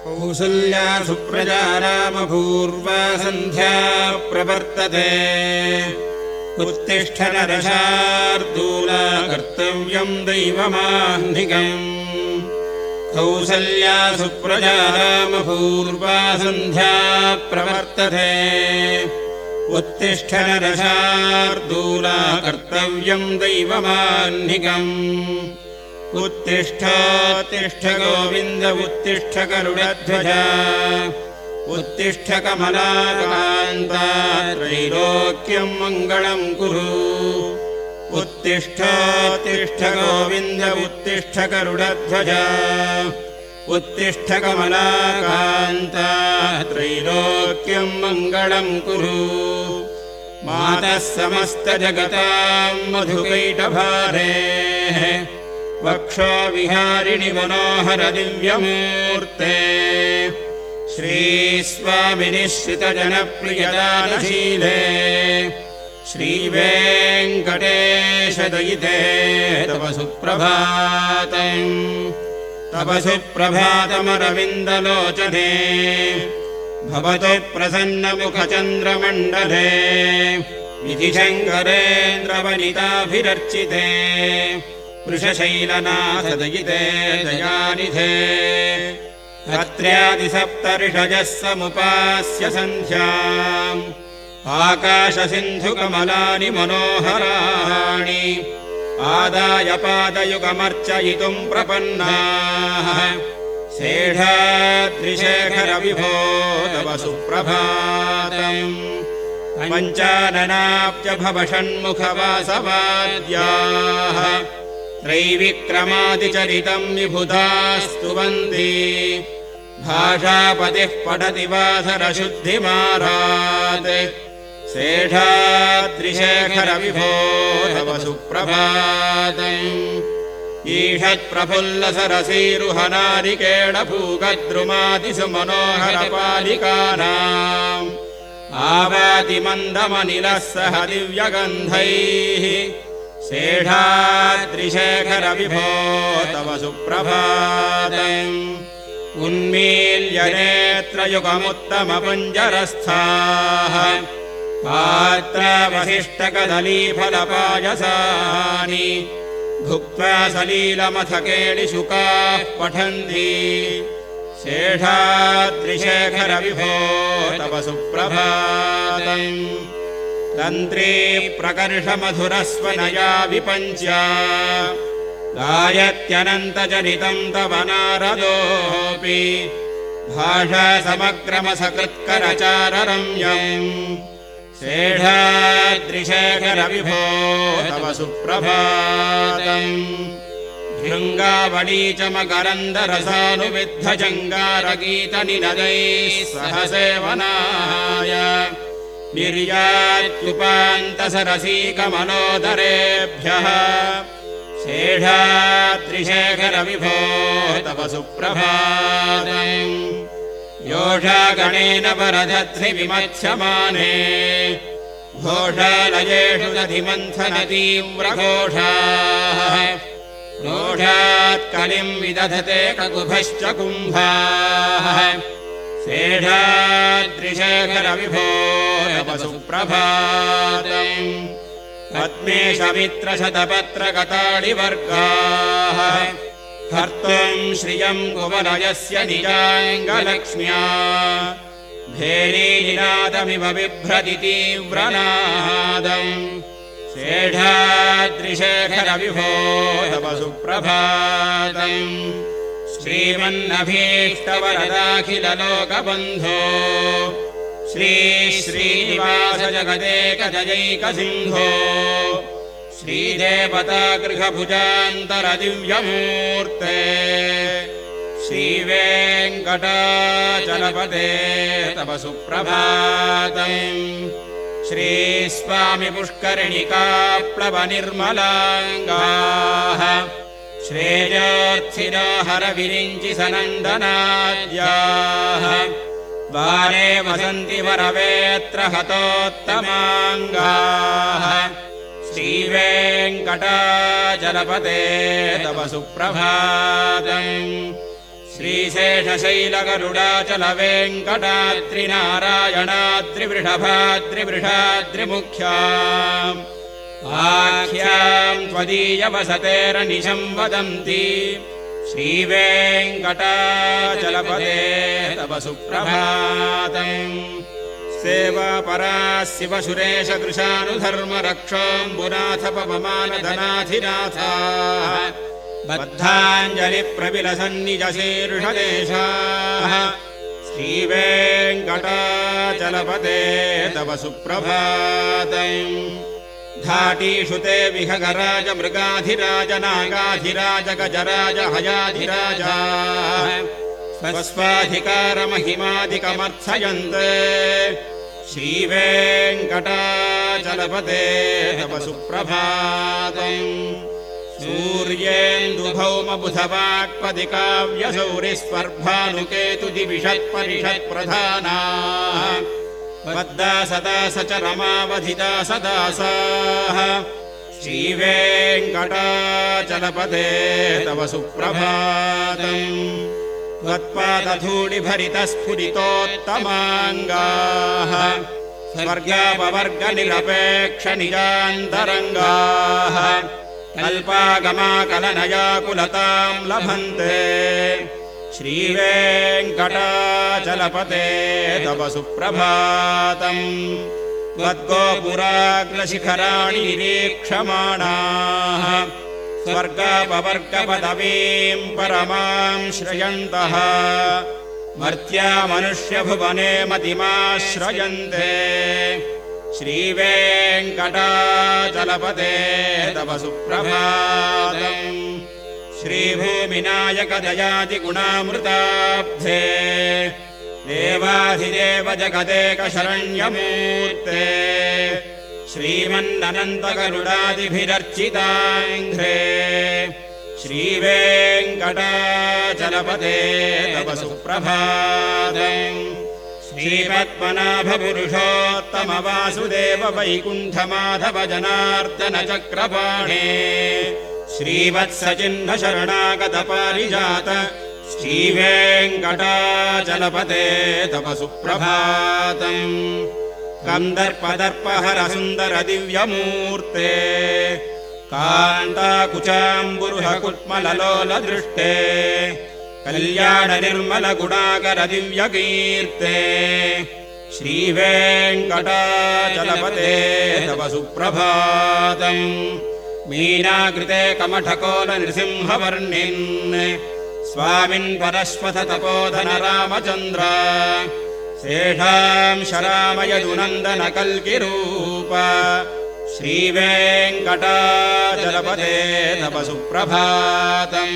कौसल्या सुप्रजा रामपूर्वा सन्ध्या प्रवर्तते उत्तिष्ठ नरशार्दूला कर्तव्यम् दैवमाह्निकम् कौसल्या सुप्रजा रामपूर्वा सन्ध्या प्रवर्तते उत्तिष्ठ नरशार्दूला कर्तव्यम् दैवमाह्निकम् उत्तिष्ठोत्तिष्ठ गोविन्द उत्तिष्ठ गरुडध्वजा उत्तिष्ठ कमलाकान्ता त्रैलोक्यम् मङ्गलम् कुरु उत्तिष्ठोत्तिष्ठ गोविन्द उत्तिष्ठ गरुडध्वजा उत्तिष्ठ कमलाकान्ता त्रैलोक्यम् मङ्गलम् कुरु मातः समस्तजगताम् मधुकैटभारेः वक्षो विहारिणि मनोहर दिव्यमूर्ते श्रीस्वामिनि श्रितजनप्रियदानशीले श्रीवेङ्कटेश दयिते तव सुप्रभातम् तव सुप्रभातमरविन्दलोचने भवतु प्रसन्नमुखचन्द्रमण्डले विधिशङ्करेन्द्रवनिताभिरर्चिते वृषशैलनाथ दयिते दयानिधे अत्र्यादिसप्तऋषयः समुपास्य सन्ध्याम् आकाशसिन्धुकमलानि मनोहराणि आदाय पादयुगमर्चयितुम् प्रपन्नाः शेषाद्रिशेखर विभो तव सुप्रभातम् पञ्चाननाब्ज भव षण्मुखवासवाद्याः त्रैविक्रमादिचरितम् विबुधा स्तुवन्ति भाषापतिः पठति वासरशुद्धिमारात् शेषाद्रिशेखर विभो तव सुप्रभातम् ईषत्प्रफुल्लसरसीरुहनारिकेळभूगद्रुमादिषु मनोहरपालिकानाम् आवातिमन्दमनिलः सह दिव्यगन्धैः शेषाद्रिशेखर विभो तव सुप्रभातम् उन्मील्य नेत्रयुगमुत्तमपुञ्जरस्थाः पात्रावशिष्टकदलीफलपायसानि भुक्त्वा सलीलमथकेलिशुकाः पठन्ति शेषाद्रिशेखर विभो तव सुप्रभातम् तन्त्री प्रकर्षमधुरस्वनया विपञ्च्या गायत्यनन्तचरितम् तव नारदोऽपि भाषासमग्रमसकृत्करचाररम्यम् शेषाद्रिशेखर विभो तव सुप्रभातम् भृङ्गावळी च मकरन्दरसानुविद्धजङ्गारगीतनिनदैः सह सेवनाय निर्यात्युपान्तसरसीकमनोदरेभ्यः शेषाद्रिशेखर विभो तव सुप्रभातम् योषागणेन परधत्रिविमत्स्यमाने घोषालयेषु दधिमन्थनतीव्रघोषाः रोषात्कलिम् विदधते ककुभश्च कुम्भाः शेषाद्रिशेखर विभो तव सुप्रभातम् पद्मेशमित्रशतपत्रकताडिवर्गाः कर्तुम् श्रियम् कुवलयस्य निजाङ्गलक्ष्म्या भेरीनिनादमिव बिभ्रति तीव्रनादम् शेषाद्रिशेखर विभो तव सुप्रभातम् श्रीमन्नभीष्टवरदाखिललोकबन्धो श्रीश्रीनिवास जगदेकजयैकसिन्धो श्रीदेवतागृहभुजान्तरदिव्यमूर्ते श्रीवेङ्कटाचलपते तव सुप्रभातम् श्रीस्वामि पुष्करिणिकाप्लवनिर्मलाङ्गाः श्रेयोर्थिनो हरविरिञ्चि सनन्दनाद्याः वारे वसन्ति वरवेत्र हतोत्तमाङ्गाः श्रीवेङ्कटाचलपते तव सुप्रभातम् श्रीशेषशैलगरुडाचलवेङ्कटाद्रिनारायणाद्रिवृषभाद्रिवृषाद्रिमुख्याम् आख्याम् त्वदीयवसतेरनिशम् वदन्ति श्रीवेङ्कटाचलपते तव सुप्रभातम् सेवापरा शिवसुरेश कृशानुधर्मरक्षोऽम्बुनाथ पवमानधनाधिनाथाः बद्धाञ्जलिप्रविलसन्निजशीर्षदेशाः श्रीवेङ्कटाचलपते तव सुप्रभातम् धाटीषु ते विहगराज मृगाधिराज नागाधिराज गजराज हयाधिराजाः स्वस्वाधिकारमहिमाधिकमर्थयन्ते श्रीवेङ्कटाचलपते तव सुप्रभातम् सूर्येन्दुभौमबुधवाक्पदिकाव्यसौरिस्पर्भानुकेतुदिविषत्परिषत्प्रधानाः पद्दा सदा सचरमावधिता सदासाः श्रीवेङ्कटाचलपते तव सुप्रभातम् त्वत्पादधूलिभरितस्फुरितोत्तमाङ्गाः स्वर्गापवर्गनिरपेक्षनिजान्तरङ्गाः कल्पागमाकलनयाकुलताम् लभन्ते श्रीवेङ्कटाचलपते तव सुप्रभातम् त्वद्गोपुराग्रशिखराणि निरीक्षमाणाः स्वर्गापवर्गपदवीम् परमाम् श्रयन्तः मर्त्या मनुष्यभुवने मतिमाश्रयन्ते श्रीवेङ्कटाचलपते तव सुप्रभातम् श्रीभूमिनायकदयादिगुणामृताब्धे देवाधिदेव जगदेकशरण्यमूर्ते श्रीमन्ननन्तगरुडादिभिरर्चिताङ्घ्रे श्रीवेङ्कटाचलपते तव सुप्रभातम् श्रीपद्मनाभपुरुषोत्तमवासुदेव वैकुण्ठमाधव जनार्दन चक्रपाणे श्रीवत्सचिह्नशरणागतपारिजात श्रीवेङ्कटाचलपते तव सुप्रभातम् कन्दर्पदर्पहर सुन्दर दिव्यमूर्ते कान्ताकुचाम्बुरुहकुट्मललोलदृष्टे कल्याण निर्मल गुणाकर दिव्यकीर्ते श्रीवेङ्कटाचलपते तव सुप्रभातम् मीनाकृते कमठकोल नृसिंहवर्णिन् स्वामिन् परश्वथ तपोधन रामचन्द्र शेषाम् शरामयदुनन्दन कल्किरूप श्रीवेङ्कटाचलपते तव सुप्रभातम्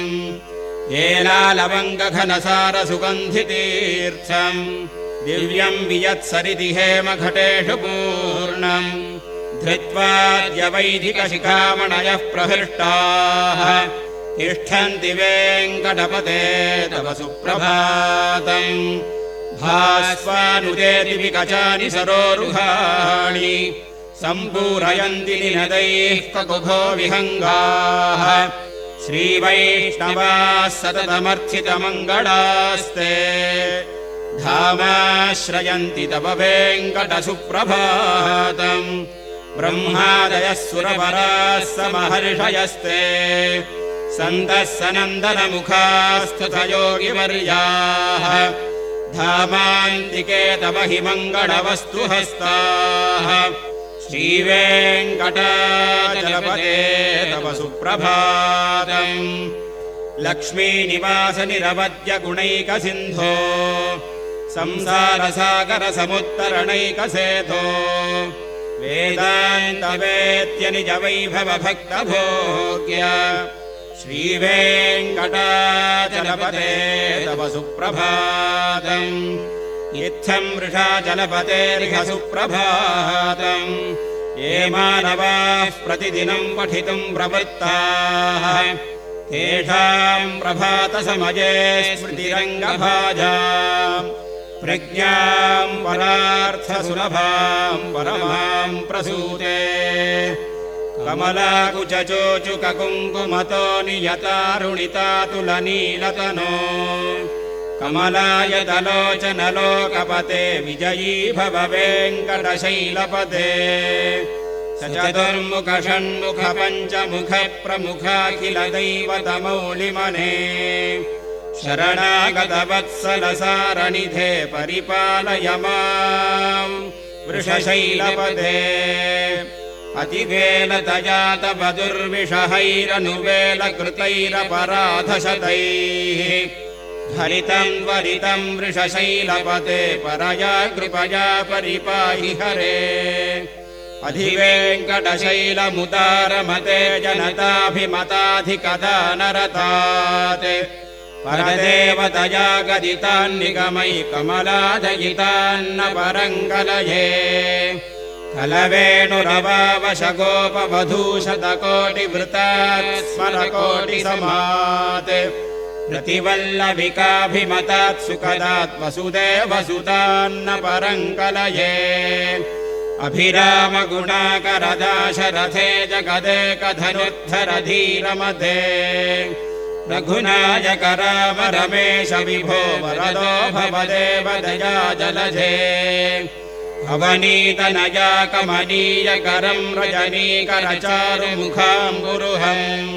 येलालवङ्गघनसारसुगन्धितीर्थम् दिव्यम् वियत्सरिति हेमघटेषु पूर्णम् धृत्वाद्यवैदिकशिखामणयः प्रहृष्टाः तिष्ठन्ति वेङ्कटपते तव सुप्रभातम् भास्वानुदेति विकचानि सरोरुहाणि सम्पूरयन्ति निनदैः ककुभो विहङ्गाः श्रीवैष्णवाः सततमर्थितमङ्गलास्ते धामाश्रयन्ति तव वेङ्कटसुप्रभातम् ब्रह्मादयः सुरवराः समहर्षयस्ते सन्तः सनन्दनमुखास्तथयोगिवर्याः धामान्तिके तव हि मङ्गलवस्तुहस्ताः श्रीवेङ्कटाचलपते तव सुप्रभातम् लक्ष्मीनिवासनिरवद्य गुणैकसिन्धो संसारसागरसमुत्तरणैकसेतो वेदान्तवेत्य निजवैभवभक्तभोग्य श्रीवेङ्कटाचलपते तव सुप्रभातम् इत्थम् वृषाचलपतेर्घ सुप्रभातम् ये मानवाः प्रतिदिनम् पठितुम् प्रवृत्ताः तेषाम् प्रभातसमये स्मृतिरङ्गभाजाम् प्रज्ञाम् परार्थसुलभाम् परमाम् प्रसूते कमलाकुचोचुककुङ्कुमतो नियतारुणितातुलनीलतनो कमलायतलोचनलोकपते विजयी भव वेङ्कटशैलपते चतुर्मुख षण्मुख पञ्चमुख प्रमुखाखिल दैवतमौलिमने शरणागतवत्सलसारनिधे परिपालय मां वृषशैलपते अतिवेलतया तव दुर्विषहैरनुवेलकृतैरपराधशतैः हरितं वरितं वृषशैलपते परया कृपया परिपाहि हरे अधिवेङ्कटशैलमुदारमते जनताभिमताधिकदानरतात् परदेवतया गदितान्निगमै कमलादयितान्न परङ्कलये कलवेणुरवावशगोपवधूशतकोटिवृतात् स्मरकोटिसमात् प्रतिवल्लविकाभिमतात् सुखदात् वसुदेवसुतान्न परङ्कलये अभिरामगुणाकरदाशरथे जगदेकधनुद्धरधीरमते रघुनायक राम रमेश विभो वरदो भवदेव दया जलधे अवनीतनया कमनीयकरं रजनीकरचारुमुखाम्बुरुहम्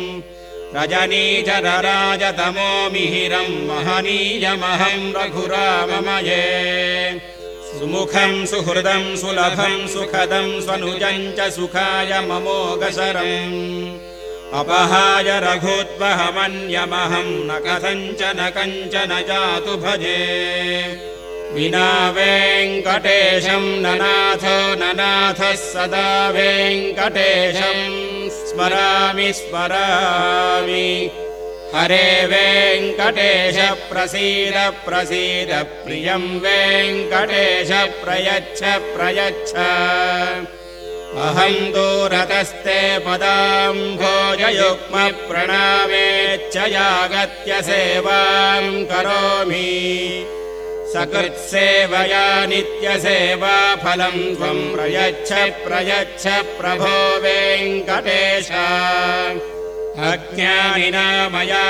रजनीचरराजतमो मिहिरं महनीयमहं रघुराममये सुमुखं सुहृदं सुलभं सुखदं स्वनुजं च सुखाय ममोगसरम् अपहाय रघुत्वहमन्यमहं न कथञ्चन कञ्चन जातु भजे विना वेङ्कटेशं ननाथो ननाथः सदा वेङ्कटेशं स्मरामि स्मरामि हरे वेङ्कटेश प्रसीद प्रसीद प्रियं वेङ्कटेश प्रयच्छ प्रयच्छ अहं दूरतस्ते पदाम्भोजयुग्म प्रणामेच्छयागत्य सेवां करोमि सकृत्सेवया नित्यसेवा फलं त्वं प्रयच्छ प्रयच्छ प्रभो वेङ्कटेश अज्ञानिना मया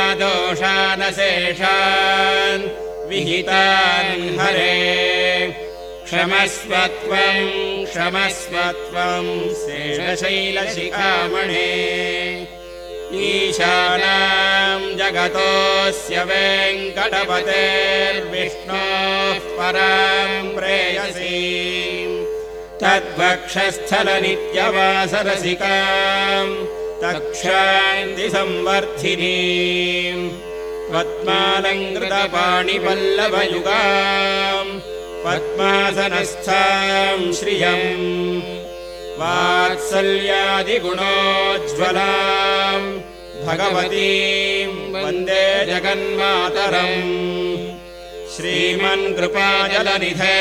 दोषानशेषान् विहितान् हरे क्षमस्वत्वं क्षमस्वत्वं शेषशैलशिखामणे ईशानां जगतोऽस्य वेङ्कटपतेर्विष्णोः परां प्रेयसीं तद्वक्षस्थलनित्यवासरसिकां तक्षान्तिसंवर्धिनीं पद्मालङ्कृतपाणिपल्लवयुगां पद्मासनस्थां श्रियम् वात्सल्यादिगुणोज्ज्वलां भगवतीं वन्दे जगन्मातरम् श्रीमन्कृपाजलनिधे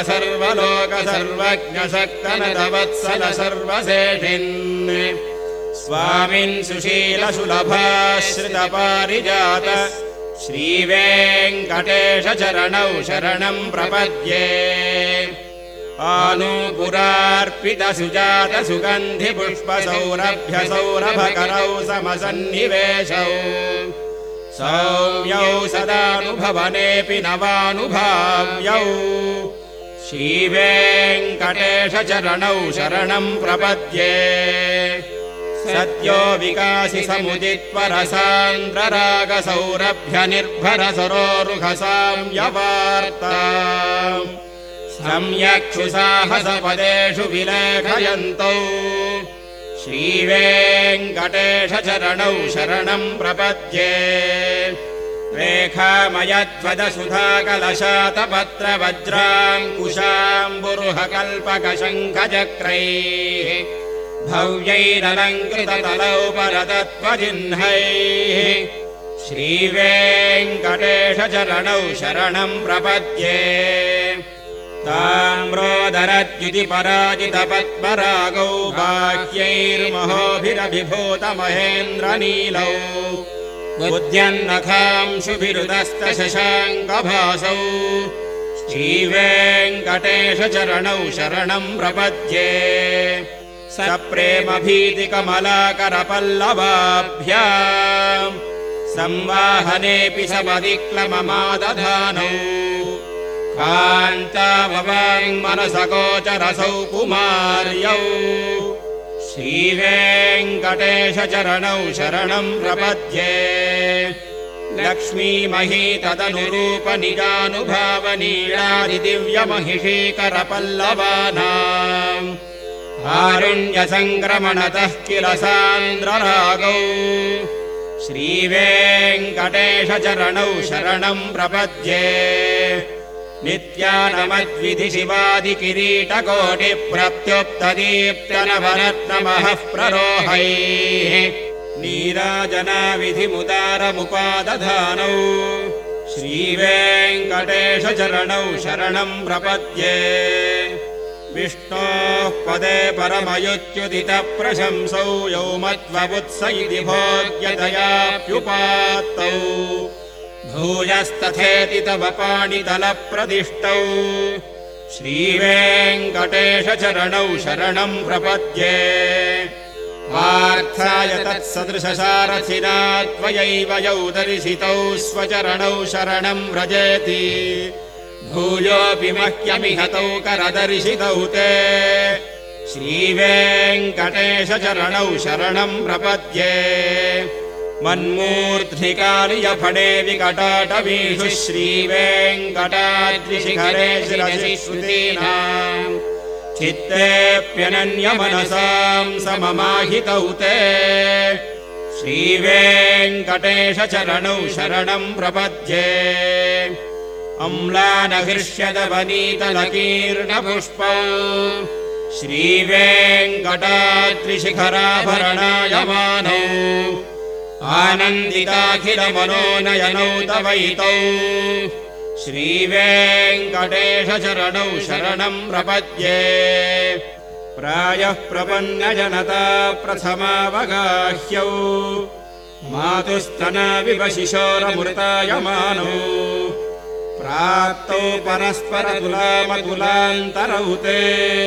कृतसर्वलोकसर्वज्ञशक्तनतवत्सल सर्वशेषिन् स्वामिन् सुशीलसुलभाश्रितपारिजात श्रीवेङ्कटेशचरणौ शरणं प्रपद्ये आनूपुरार्पितसुजातसुगन्धिपुष्पसौरभ्यसौरभकरौ समसन्निवेशौ सौम्यौ सदानुभवनेऽपि नवानुभाव्यौ श्रीवेङ्कटेशचरणौ शरणं प्रपद्ये सद्यो विकासि समुदित्वरसान्द्ररागसौरभ्यनिर्भरसरोरुहसाम्यवार्ता सम्यक्षुसाहसपदेषु विलेखयन्तौ श्रीवेङ्कटेशचरणौ शरणं प्रपद्ये रेखामयध्वजसुधाकलशातपत्रवज्राङ्कुशाम्बुरुहकल्पकशङ्खचक्रैः भव्यैरलङ्कृततलौ परतत्त्वचिह्नैः श्रीवेङ्कटेशचरणौ शरणं प्रपद्ये ताम्रोदरद्युतिपराजितपद्मरागौ बाह्यैर्महोभिरभिभूतमहेन्द्रनीलौ उद्यन्नखांशुभिरुदस्तशशाङ्कभासौ श्रीवेङ्कटेशचरणौ शरणं प्रपद्ये सप्रेमभीतिकमलाकरपल्लवाभ्याम् संवाहनेऽपि समधिक्लममादधानौ कान्ताभवाङ्मनसगोचरसौ कुमार्यौ श्रीवेङ्कटेशचरणौ शरणम् प्रपद्ये लक्ष्मीमही तदनुरूप निजानुभावनीलादिदिव्यमहिषीकरपल्लवानाम् आरुण्यसङ्क्रमणतः किल सान्द्ररागौ श्रीवेङ्कटेशचरणौ शरणम् प्रपद्ये नित्यानमद्विधिशिवादिकिरीटकोटिप्रत्युप्तदीप्तनवरत्नमः प्ररोहैः नीराजनाविधिमुदारमुपादधानौ श्रीवेङ्कटेशचरणौ शरणम् प्रपद्ये विष्णोः पदे परमयुत्युदितप्रशंसौ यौमत्ववुत्स इति भोग्यतयाप्युपात्तौ भूयस्तथेति तव पाणितलप्रदिष्टौ श्रीवेङ्कटेशचरणौ शरणम् प्रपद्ये वार्थाय तत्सदृशसारथिना त्वयैव यौ दर्शितौ स्वचरणौ शरणम् व्रजेति भूयोऽपि मह्यमिहतौ करदर्शितौ ते श्रीवेङ्कटेशचरणौ शरणम् प्रपद्ये मन्मूर्ध्निकालियफणे विकटाटवीषु श्रीवेङ्कटाद्रिशिखरे शिरसि श्रुतीनाम् चित्तेऽप्यनन्यमनसाम् सममाहितौ ते श्रीवेङ्कटेशचरणौ शरणम् प्रपद्ये अम्लानहृष्यदवनीतलकीर्णपुष्पौ श्रीवेङ्कटाद्रिशिखराभरणायमानौ आनन्दिताखिलमनोनयनौ तवैतौ श्रीवेङ्कटेशचरणौ शरणम् प्रपद्ये प्रायः प्रपन्नजनता प्रथमावगाह्यौ मातुस्तनाविवशिशोरमृतायमानौ प्राप्तौ परस्परतुलामतुलान्तरौ ते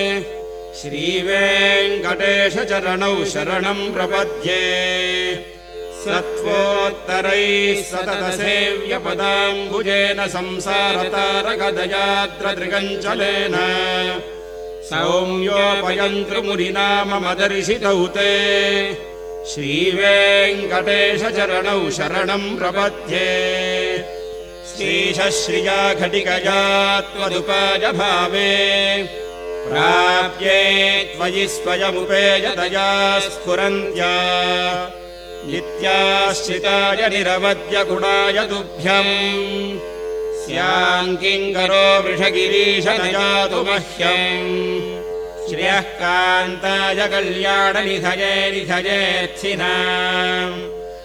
श्रीवेङ्कटेशचरणौ शरणम् प्रपद्ये सत्त्वोत्तरैः सततसेव्यपदाम्बुजेन संसारतारकदयाद्रदृगञ्चलेन सौम्योपयन्तृमुनिना मम दर्शितौ ते श्रीवेङ्कटेशचरणौ शरणम् प्रपद्ये श्रीशश्रिया घटिकया त्वदुपायभावे प्राप्ये त्वयि स्वयमुपेयतया स्फुरन्त्या नित्याश्रिताय निरवद्यगुणाय तुभ्यम् स्याङ्किङ्करो वृषगिरीशनयातु मह्यम् श्रियः कान्ताय कल्याणनिधये निधयेत्सिनाम्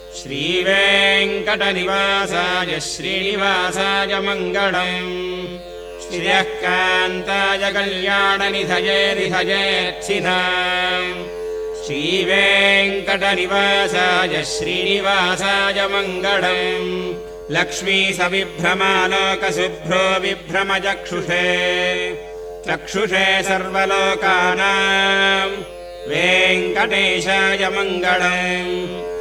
श्रीवेङ्कटनिवासाय श्रीनिवासाय मङ्गलम् श्रियः कान्ताय कल्याणनिधये निधयेत्सिनाम् श्रीवेङ्कटनिवासाय श्रीनिवासाय मङ्गलम् लक्ष्मी सविभ्रमालोकशुभ्रो विभ्रमचक्षुषे चक्षुषे सर्वलोकानाम् वेङ्कटेशाय मङ्गलम्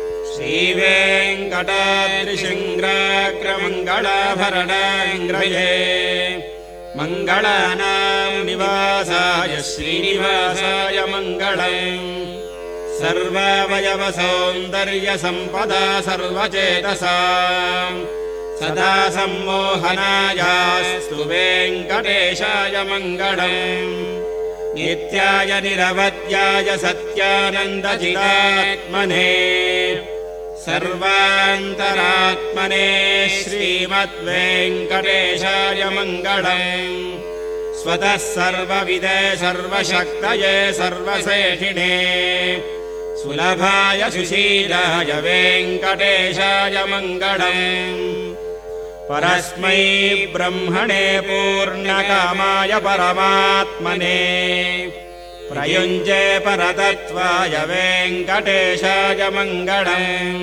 श्रीवेङ्कटाद्रिशृङ्गाग्रमङ्गलाभरणाङ्ग्रये मङ्गलानाम् निवासाय श्रीनिवासाय मङ्गलम् सर्वावयवसौन्दर्यसम्पदा सर्वचेतसाम् सदा सम्मोहनायास्तु वेङ्कटेशाय मङ्गलम् नित्याय निरवध्याय सत्यानन्दचिदात्मने सर्वान्तरात्मने श्रीमद्वेङ्कटेशाय मङ्गलम् स्वतः सर्वविदे सर्वशक्तये सर्वशेषिणे सुलभाय सुशीलाय वेङ्कटेशाय मङ्गलम् परस्मै ब्रह्मणे पूर्णकामाय परमात्मने प्रयुञ्जे परतत्त्वाय वेङ्कटेशाय मङ्गलम्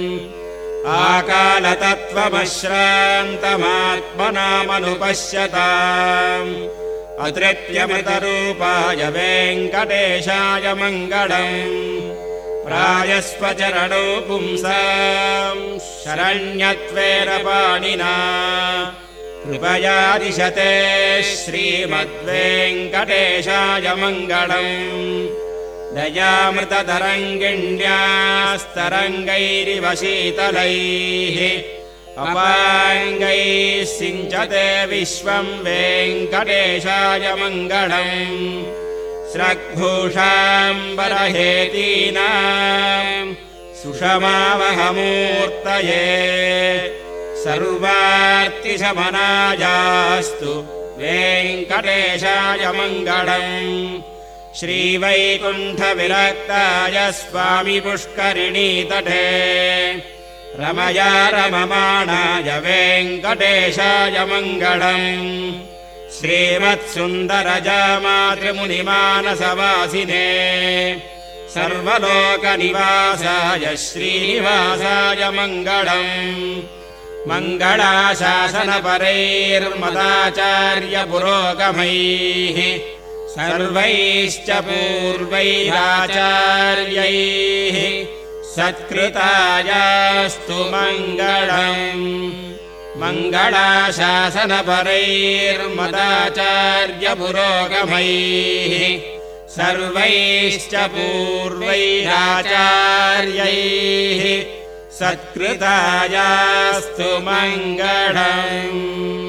आकालतत्त्वमश्रान्तमात्मनामनुपश्यताम् अतृत्यमृतरूपाय वेङ्कटेशाय मङ्गलम् प्रायस्वचरणौ पुंसां शरण्यत्वेन पाणिना कृपया दिशते श्रीमद्वेङ्कटेशाय मङ्गलम् दयामृततरङ्गिण्यास्तरङ्गैरिव शीतलैः अपाङ्गैः सिञ्चते विश्वं वेङ्कटेशाय मङ्गलम् स्रग्भूषाम्बरहेतीनां सुषमावहमूर्तये सर्वार्तिशमनायास्तु वेङ्कटेशाय मङ्गलम् श्रीवैकुण्ठविरक्ताय स्वामी पुष्करिणीतटे रमया रममाणाय वेङ्कटेशाय मङ्गलम् श्रीमत्सुन्दरजामातृमुनिमानसवासिने सर्वलोकनिवासाय श्रीनिवासाय मङ्गलम् मङ्गलाशासनपरैर्मदाचार्यपुरोगमैः सर्वैश्च पूर्वैराचार्यैः सत्कृतायास्तु मङ्गलम् मङ्गलाशासनपरैर्मदाचार्यपुरोगमैः सर्वैश्च पूर्वैराचार्यैः सत्कृतायास्तु मङ्गलम्।